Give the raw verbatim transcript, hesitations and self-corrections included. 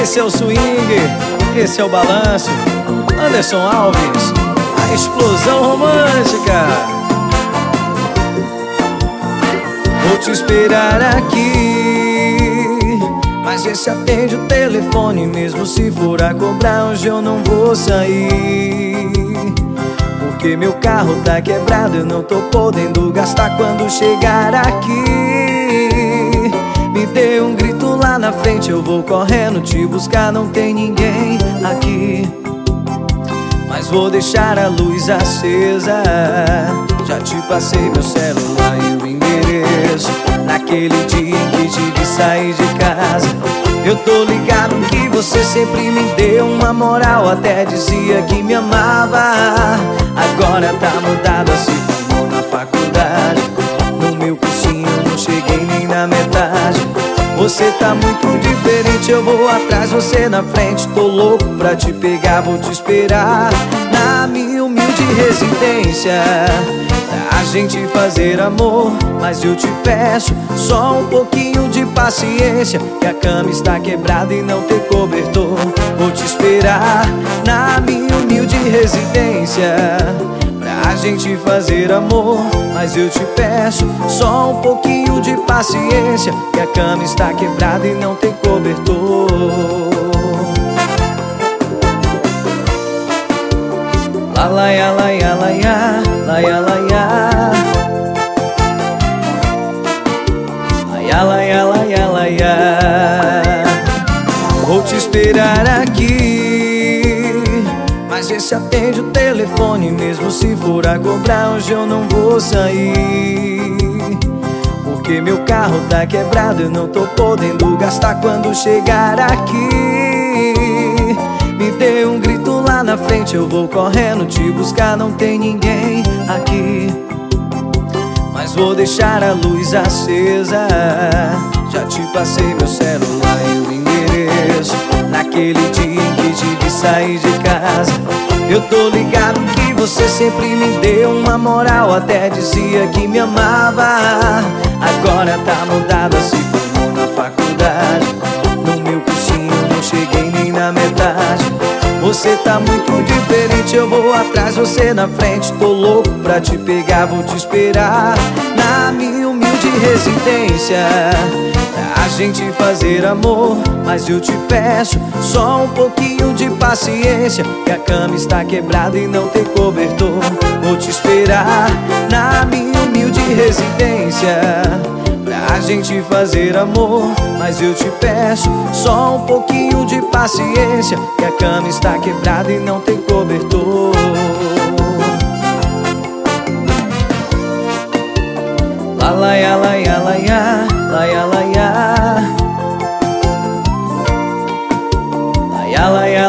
Esse é o swing, esse é o balanço. Anderson Alves, a explosão romântica. Vou te esperar aqui, mas vê se atende o telefone. Mesmo se for a cobrar, hoje eu não vou sair, porque meu carro tá quebrado, eu não tô podendo gastar quando chegar aqui. Me dê um grito lá na frente, eu vou correndo te buscar. Não tem ninguém aqui, mas vou deixar a luz acesa. Já te passei meu celular e o endereço. Naquele dia em que tive sair de casa, eu tô ligado que você sempre me deu uma moral. Até dizia que me amava. Agora tá mudado, se formou na faculdade. No meu cursinho não cheguei nem na metade. Você tá muito diferente, eu vou atrás, você na frente. Tô louco pra te pegar, vou te esperar na minha humilde residência, a gente fazer amor. Mas eu te peço só um pouquinho de paciência, que a cama está quebrada e não tem cobertor. Vou te esperar na minha humilde residência, pra gente fazer amor. Mas eu te peço só um pouquinho de paciência, que a cama está quebrada e não tem cobertor. La la ya la ya la ya, la ya la ya, la ya la ya la ya la ya. Vou te esperar aqui, mas vê se atende o telefone. Mesmo se for a cobrar, hoje eu não vou sair, porque meu carro tá quebrado, eu não tô podendo gastar quando chegar aqui. Me dê um grito lá na frente, eu vou correndo te buscar. Não tem ninguém aqui, mas vou deixar a luz acesa. Já te passei meu celular e o endereço. Naquele dia em que tive sair de casa, eu tô ligado que você sempre me deu uma moral. Até dizia que me amava. Agora tá mudado, se formou na faculdade. No meu cursinho não cheguei nem na metade. Você tá muito diferente, eu vou atrás, você na frente. Tô louco pra te pegar, vou te esperar na minha humilde residência, a gente fazer amor. Mas eu te peço só um pouquinho de paciência, que a cama está quebrada e não tem cobertor. Vou te esperar na minha humilde residência, pra gente fazer amor. Mas eu te peço só um pouquinho de paciência, que a cama está quebrada e não tem cobertor. La la ya la ya la ya, la ya la ya, la ya la ya